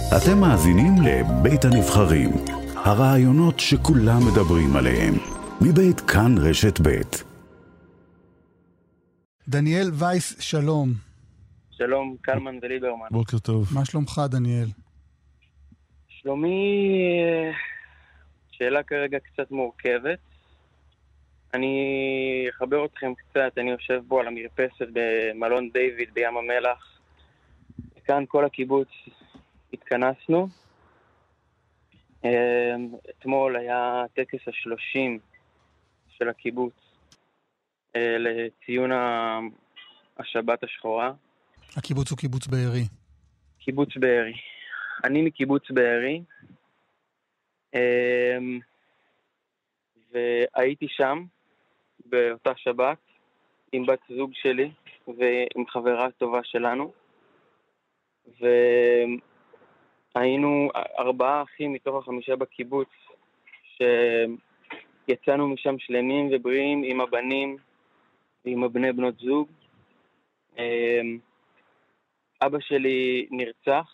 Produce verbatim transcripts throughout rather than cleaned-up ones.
אתם מאזינים לבית הנבחרים, הרעיונות שכולם מדברים עליהם, מבית כאן רשת בית. דניאל וייס, שלום. שלום, קלמן וליברמן. בוקר טוב. מה שלומך, דניאל? שלומי, שאלה כרגע קצת מורכבת. אני אחבר אתכם קצת, אני יושב בו על המרפסת במלון דיוויד בים המלח. כאן כל הקיבוץ התכנסנו. אתמול היה טקס השלושים של הקיבוץ לציון השבת השחורה. הקיבוץ הוא קיבוץ בארי. קיבוץ בארי. אני מקיבוץ בארי, והייתי שם באותה שבת עם בת זוג שלי ועם חברה טובה שלנו, והיינו ארבעה אחים מתוך החמישה בקיבוץ שיצאנו משם שלמים ובריאים עם הבנים ועם הבני בנות זוג. אבא שלי נרצח,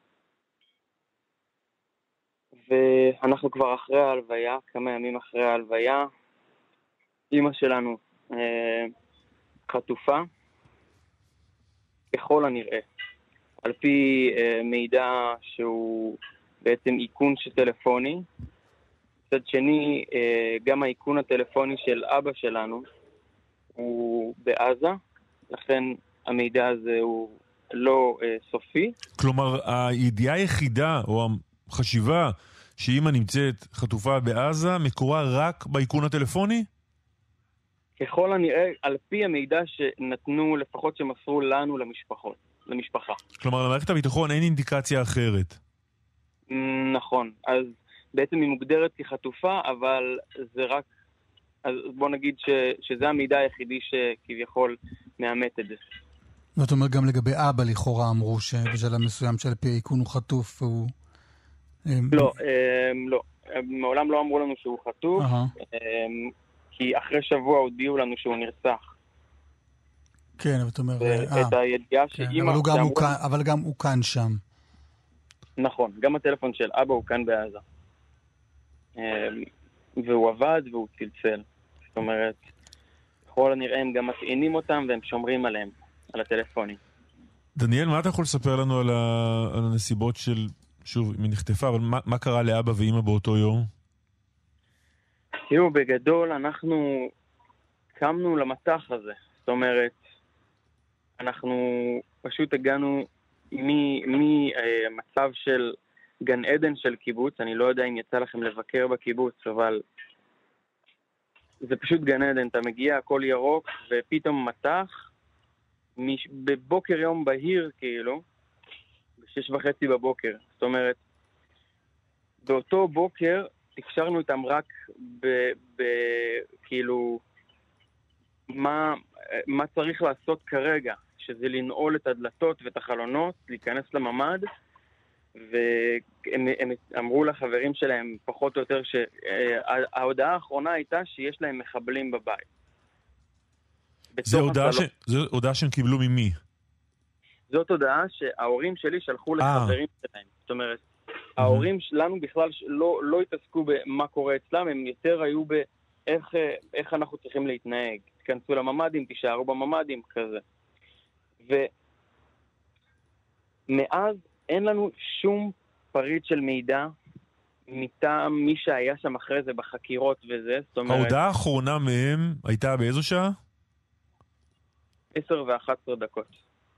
ואנחנו כבר אחרי ההלוויה, כמה ימים אחרי ההלוויה. אמא שלנו אה, חטופה, ככל הנראה, על פי אה, מידע שהוא בעצם איכון של טלפוני. מצד שני, אה, גם האיכון הטלפוני של אבא שלנו הוא בעזה, לכן המידע הזה הוא לא אה, סופי. כלומר, הידיעה היחידה או החשיבה שאמא נמצאת חטופה בעזה מקורה רק באיכון הטלפוני? ככל הנראה, על פי המידע שנתנו, לפחות שמסרו לנו למשפחות, למשפחה. כלומר, למערכת הביטחון אין אינדיקציה אחרת. נכון. אז בעצם היא מוגדרת כחטופה, אבל זה רק, אז בוא נגיד ש, שזה המידע היחידי שכביכול מאמת את זה. זאת אומרת, גם לגבי אבא לכאורה אמרו שבשלב מסוים שעל פי האיכון הוא חטוף, הוא... לא, לא. מעולם לא אמרו לנו שהוא חטוף, כי אחרי שבוע הודיעו לנו שהוא נרצח. כן, אבל אתה אומר... את הידיעה שאמא... אבל גם הוא כאן שם. נכון, גם הטלפון של אבא הוא כאן בעזה. והוא עבד והוא צלצל. זאת אומרת, בכל הנראה הם גם מטעינים אותם והם שומרים עליהם, על הטלפונים. דניאל, מה אתה יכול לספר לנו על הנסיבות של... שוב, היא נחטפה, אבל מה, מה קרה לאבא ואמא באותו יום? תראו, בגדול אנחנו קמנו למתח הזה. זאת אומרת, אנחנו פשוט הגענו ממצב של גן עדן של קיבוץ. אני לא יודע אם יצא לכם לבקר בקיבוץ, אבל זה פשוט גן עדן. אתה מגיע, הכל ירוק, ופתאום מתח, בבוקר יום בהיר כאילו, בשש וחצי בבוקר. זאת אומרת, באותו בוקר תקשרנו איתם רק ב, ב, כאילו, מה, מה צריך לעשות כרגע, שזה לנעול את הדלתות ואת החלונות, להיכנס לממד, והם הם אמרו לחברים שלהם פחות או יותר שההודעה האחרונה הייתה שיש להם מחבלים בבית. זו הודעה, ש... זו הודעה שהם קיבלו ממי? זאת הודעה שההורים שלי שלחו לחברים שלהם. זאת אומרת, ההורים שלנו בכלל לא, לא התעסקו במה קורה אצלם, הם יותר היו באיך איך אנחנו צריכים להתנהג. תכנסו לממדים, תישארו בממדים, כזה. ומאז אין לנו שום פריט של מידע מטעם מי שהיה שם אחרי זה בחקירות וזה. זאת אומרת, ההודעה האחרונה מהם הייתה באיזו שעה? עשר ואחת עשרה דקות.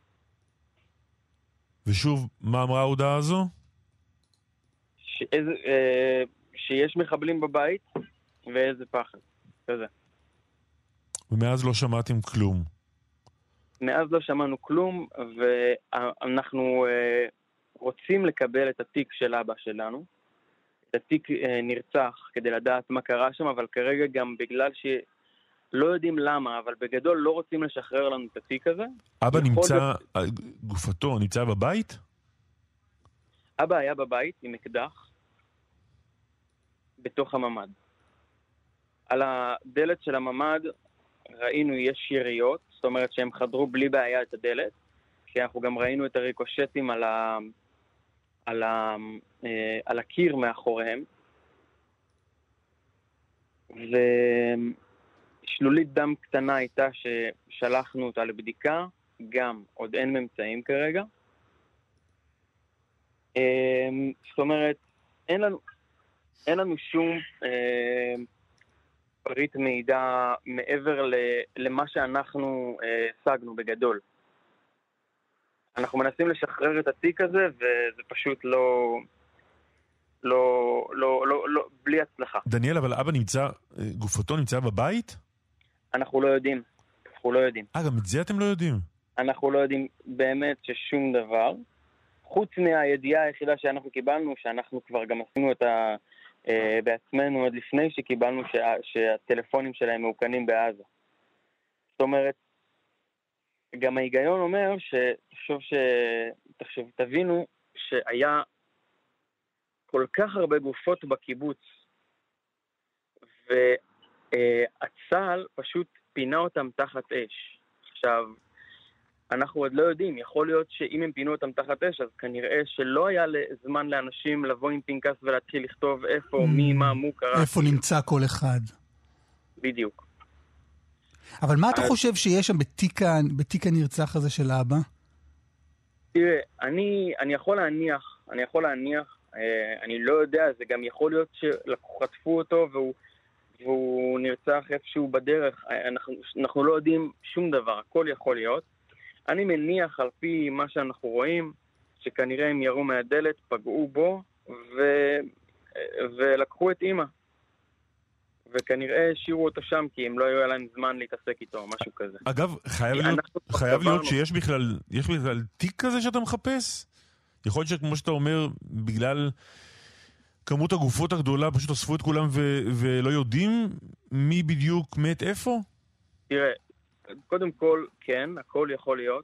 ושוב, מה אמרה ההודעה הזו? שאיזה, אה, שיש מחבלים בבית, ואיזה פחד. כזה. ומאז לא שמעתם כלום. מאז לא שמענו כלום, ואנחנו אה, רוצים לקבל את התיק של אבא שלנו. את התיק אה, נרצח כדי לדעת מה קרה שם, אבל כרגע גם בגלל ש... לא יודעים למה, אבל בגדול לא רוצים לשחרר לנו את התיק הזה. אבא נמצא, להיות... גופתו נמצא בבית? אבא היה בבית עם אקדח בתוך הממד. על הדלת של הממד ראינו יש יריות, זאת אומרת שהם חדרו בלי בעיה את הדלת, כי אנחנו גם ראינו את הריקושטים על, ה... על, ה, על הקיר מאחוריהם, ושלולית דם קטנה הייתה ששלחנו אותה לבדיקה, גם עוד אין ממצאים כרגע. זאת אומרת, אין לנו, אין לנו שום אה, פריט מידע מעבר ל, למה שאנחנו השגנו אה, בגדול. אנחנו מנסים לשחרר את התיק הזה, וזה פשוט לא, לא, לא, לא, לא, בלי הצלחה. דניאל, אבל אבא נמצא, גופתו נמצא בבית? אנחנו לא יודעים. אנחנו לא יודעים. אה, גם את זה אתם לא יודעים? אנחנו לא יודעים באמת ששום דבר. חוץ מהידיעה היחידה שאנחנו קיבלנו, שאנחנו כבר גם עשינו את ה... בעצמנו עוד לפני שקיבלנו שה... שהטלפונים שלהם מעוקנים בעזה. זאת אומרת, גם ההיגיון אומר שתחשוב ש... תחשוב, תבינו שהיה כל כך הרבה גופות בקיבוץ, והצהל פשוט פינה אותם תחת אש. עכשיו, אנחנו עוד לא יודעים, יכול להיות שאם הם פינו אותם תחת אש, אז כנראה שלא היה זמן לאנשים לבוא עם פנקס ולהתחיל לכתוב איפה, מי, מה, מו קרה. איפה נמצא כל אחד. בדיוק. אבל מה אתה חושב שיש שם בתיק הנרצח הזה של אבא? תראה, אני, אני יכול להניח, אני יכול להניח, אני לא יודע, זה גם יכול להיות שחטפו אותו והוא, והוא נרצח איפשהו בדרך. אנחנו, אנחנו לא יודעים שום דבר, הכל יכול להיות. אני מניח על פי מה שאנחנו רואים, שכנראה הם ירו מהדלת, פגעו בו, ו... ולקחו את אמא. וכנראה השאירו אותו שם, כי הם לא היו להם זמן להתעסק איתו, משהו כזה. אגב, חייב להיות, חייב להיות שיש בכלל, יש בכלל תיק כזה שאתה מחפש? יכול להיות שכמו שאתה אומר, בגלל כמות הגופות הגדולה, פשוט אספו את כולם ו... ולא יודעים מי בדיוק מת איפה? תראה, קודם כל, כן, הכל יכול להיות.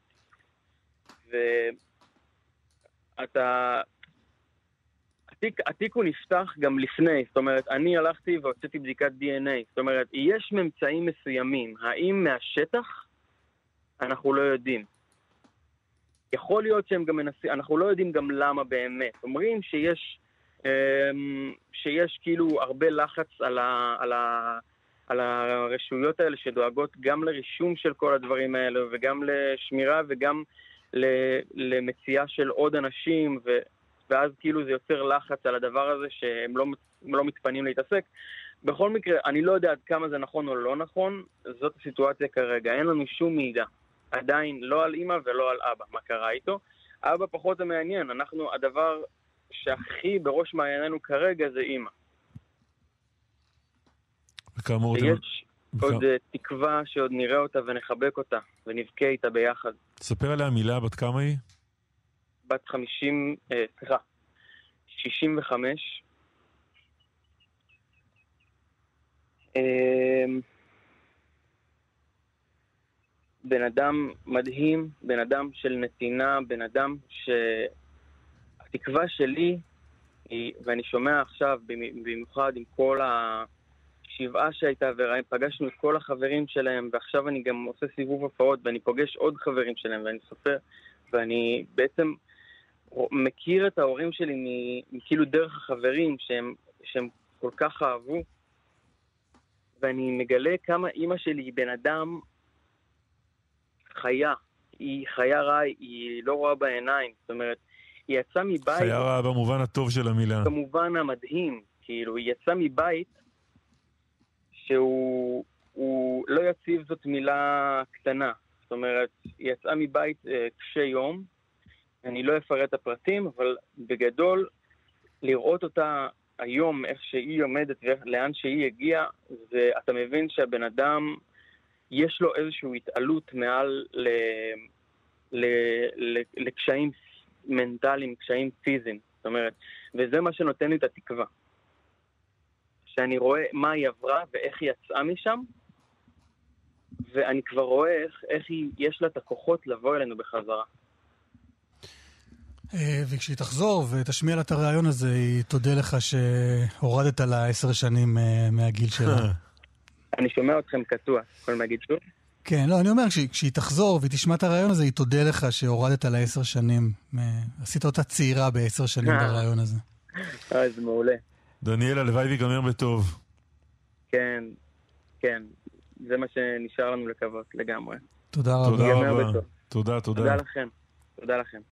ואתה... התיק, התיק הוא נפתח גם לפני, זאת אומרת, אני הלכתי והוצאתי בדיקת די אן איי. זאת אומרת, יש ממצאים מסוימים. האם מהשטח? אנחנו לא יודעים. יכול להיות שהם גם מנסים, אנחנו לא יודעים גם למה באמת. אומרים שיש, שיש כאילו הרבה לחץ על ה... על ה על הרשויות האלה שדואגות גם לרישום של כל הדברים האלה, וגם לשמירה, וגם למציאה של עוד אנשים, ו, ואז כאילו זה יוצר לחץ על הדבר הזה שהם לא, לא מתפנים להתעסק. בכל מקרה, אני לא יודע עד כמה זה נכון או לא נכון, זאת הסיטואציה כרגע. אין לנו שום מידע. עדיין לא על אמא ולא על אבא, מה קרה איתו. אבא פחות זה מעניין. אנחנו, הדבר שהכי בראש מענייננו כרגע זה אמא. ויש עוד תקווה שעוד נראה אותה ונחבק אותה ונבכה איתה ביחד. תספר עליה מילה, בת כמה היא? בת חמישים, אה, סליחה, שישים וחמש. אה, בן אדם מדהים, בן אדם של נתינה, בן אדם שהתקווה שלי, היא, ואני שומע עכשיו במיוחד עם כל ה... שבעה שהייתה, ופגשנו את כל החברים שלהם, ועכשיו אני גם עושה סיבוב הופעות, ואני פוגש עוד חברים שלהם, ואני סופר, ואני בעצם מכיר את ההורים שלי מכאילו דרך החברים שהם, שהם כל כך אהבו, ואני מגלה כמה אמא שלי היא בן אדם חיה, היא חיה רעה, היא לא רואה בעיניים, זאת אומרת, היא יצאה מבית... חיה רעה במובן הטוב של המילה. במובן המדהים, כאילו, היא יצאה מבית שהוא הוא לא יציב, זאת מילה קטנה. זאת אומרת, היא יצאה מבית אה, קשה יום, אני לא אפרט את הפרטים, אבל בגדול, לראות אותה היום, איך שהיא עומדת ולאן שהיא הגיעה, ואתה מבין שהבן אדם, יש לו איזושהי התעלות מעל ל, ל, ל, לקשיים מנטליים, קשיים פיזיים. זאת אומרת, וזה מה שנותן לי את התקווה. שאני רואה מה היא עברה ואיך היא יצאה משם, ואני כבר רואה איך, איך היא, יש לה את הכוחות לבוא אלינו בחזרה. וכשהיא תחזור ותשמיע לה את הרעיון הזה, היא תודה לך שהורדת לה עשר שנים מהגיל שלה. אני שומע אתכם קטוע, יכולים להגיד שוב? כן, לא, אני אומר, כש, כשהיא תחזור והיא תשמע את הרעיון הזה, היא תודה לך שהורדת לה עשר שנים. עשית אותה צעירה בעשר שנים ברעיון הזה. אה, זה מעולה. דניאל, הלוואי ויגמר בטוב. כן, כן. זה מה שנשאר לנו לקוות לגמרי. תודה רבה. תודה רבה. תודה, תודה. תודה לכם. תודה לכם.